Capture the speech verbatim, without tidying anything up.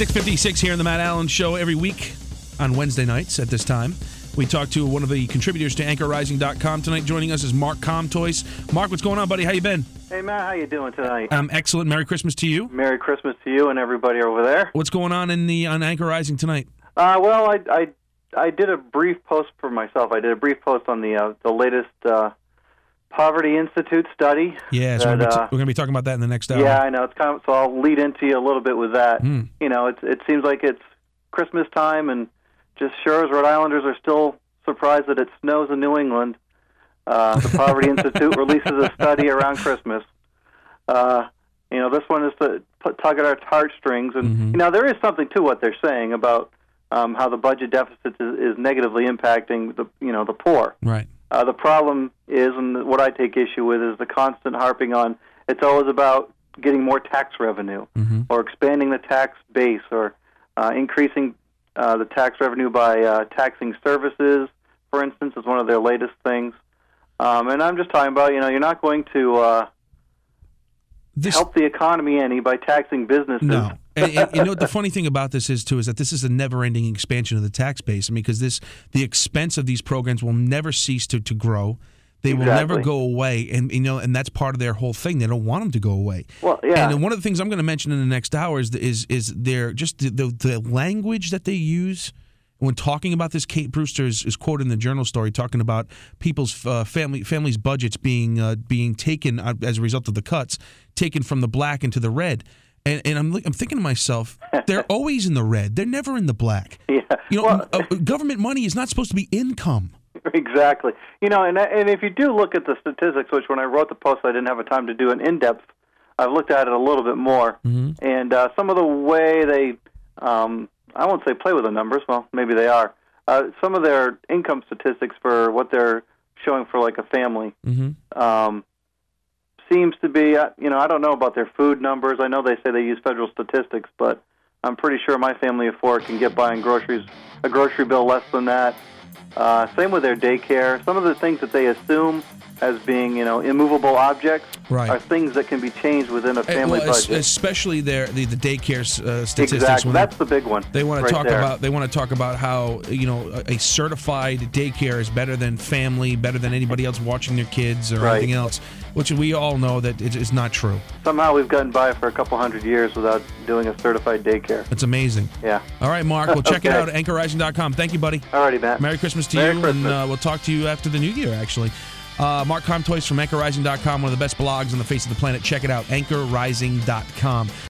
six fifty-six here in the Matt Allen Show every week on Wednesday nights at this time. We talk to one of the contributors to Anchor Rising dot com tonight. Joining us is Mark Comtois. Mark, what's going on, buddy? How you been? Hey, Matt, how you doing tonight? Um, excellent. Merry Christmas to you. Merry Christmas to you and everybody over there. What's going on in the on Anchor Rising tonight? Uh, well, I, I I did a brief post for myself. I did a brief post on the uh, the latest uh, Poverty Institute study. Yeah, so that, we're, gonna be t- uh, we're going to be talking about that in the next hour. Yeah, I know. It's kind of, so I'll lead into you a little bit with that. Mm. You know, it's, it seems like it's Christmas time, and just sure as Rhode Islanders are still surprised that it snows in New England, uh, the Poverty Institute releases a study around Christmas. Uh, you know, this one is to put, tug at our heartstrings, and Mm-hmm. you know, there is something to what they're saying about um, how the budget deficit is, is negatively impacting the you know the poor. Right. Uh, the problem is, and what I take issue with, is the constant harping on it's always about getting more tax revenue, Mm-hmm. or expanding the tax base, or uh, increasing uh, the tax revenue by uh, taxing services, for instance, is one of their latest things. Um, and I'm just talking about, you know, you're not going to uh, This, help the economy any by taxing businesses. No. And, and you know what the funny thing about this is, too, is that this is a never-ending expansion of the tax base. I mean, because this, the expense of these programs will never cease to, to grow. They will Exactly. never go away, and you know, and that's part of their whole thing. They don't want them to go away. Well, yeah. And then one of the things I'm going to mention in the next hour is is is their just the, the the language that they use when talking about this. Kate Brewster is, is quoted in the Journal story talking about people's uh, family families' budgets being uh, being taken uh, as a result of the cuts, taken from the black into the red. And, and I'm I'm thinking to myself, they're always in the red. They're never in the black. Yeah. You know, Well, uh, government money is not supposed to be income. Exactly. You know, and and if you do look at the statistics, which when I wrote the post I didn't have a time to do an in-depth, I've looked at it a little bit more. Mm-hmm. And uh, some of the way they, um, I won't say play with the numbers, well, maybe they are. Uh, some of their income statistics for what they're showing for like a family Mm-hmm. um, seems to be, uh, you know, I don't know about their food numbers. I know they say they use federal statistics, but I'm pretty sure my family of four can get by in groceries, a grocery bill less than that. Uh, same with their daycare. Some of the things that they assume as being, you know, immovable objects Right. are things that can be changed within a family well, es- budget. especially their the, the daycare uh, statistics. Exactly, when that's the big one. They want right to talk there. about. They want to talk about how you know a, a certified daycare is better than family, better than anybody else watching their kids or Right. anything else, which we all know that it is not true. Somehow we've gotten by for a couple hundred years without doing a certified daycare. It's amazing. Yeah. All right, Mark. Well, check it Okay. out at Anchor Rising dot com. Thank you, buddy. Alrighty, Matt. Merry Christmas to Merry you, Christmas. and uh, we'll talk to you after the new year, actually. Uh, Mark Comtois from Anchor Rising dot com, one of the best blogs on the face of the planet. Check it out, Anchor Rising dot com.